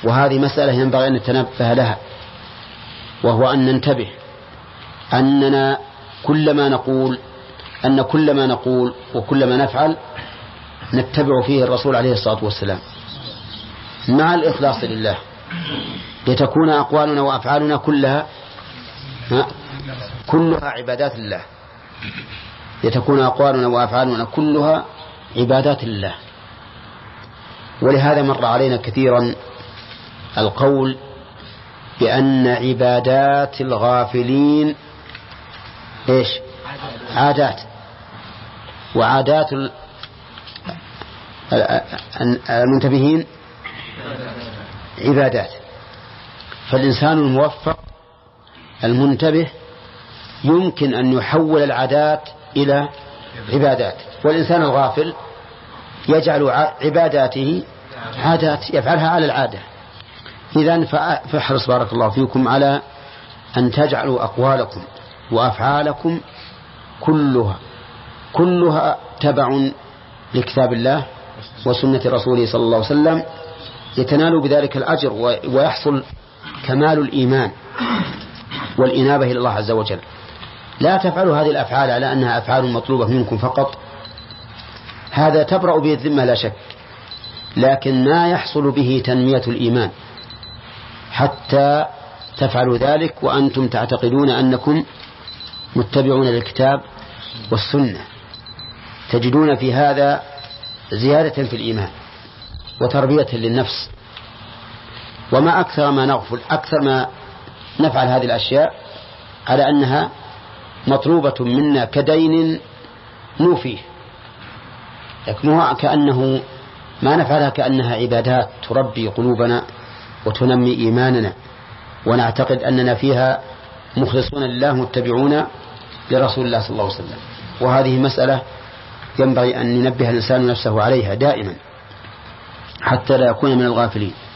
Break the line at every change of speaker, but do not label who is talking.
وهذه مسألة ينبغي أن نتنبه لها، وهو أن ننتبه أننا كل ما نقول وكل ما نفعل نتبع فيه الرسول عليه الصلاة والسلام مع الإخلاص لله، لتكون أقوالنا وأفعالنا كلها عبادات الله، لتكون أقوالنا وأفعالنا كلها عبادات الله. ولهذا مر علينا كثيرا القول بأن عبادات الغافلين عادات، وعادات المنتبهين عبادات. فالإنسان الموفق المنتبه يمكن أن يحول العادات إلى عبادات، والإنسان الغافل يجعل عباداته عادات يفعلها على العادة. إذن فاحرص بارك الله فيكم على أن تجعلوا أقوالكم وأفعالكم كلها تبع لكتاب الله وسنة رسوله صلى الله عليه وسلم، يتنالوا بذلك الأجر ويحصل كمال الإيمان والإنابة إلى الله عز وجل. لا تفعلوا هذه الأفعال على أنها أفعال مطلوبة منكم فقط، هذا تبرأ به الذمة لا شك، لكن ما يحصل به تنمية الإيمان حتى تفعلوا ذلك وأنتم تعتقدون أنكم متبعون للكتاب والسنة، تجدون في هذا زيادة في الإيمان وتربية للنفس. وما أكثر ما نغفل، أكثر ما نفعل هذه الأشياء على أنها مطلوبة منا كدين نوفيه، لكنها كأنه ما نفعلها كأنها عبادات تربي قلوبنا وتنمي إيماننا، ونعتقد أننا فيها مخلصون لله متبعون لرسول الله صلى الله عليه وسلم. وهذه مسألة ينبغي أن ينبه الإنسان نفسه عليها دائما حتى لا يكون من الغافلين.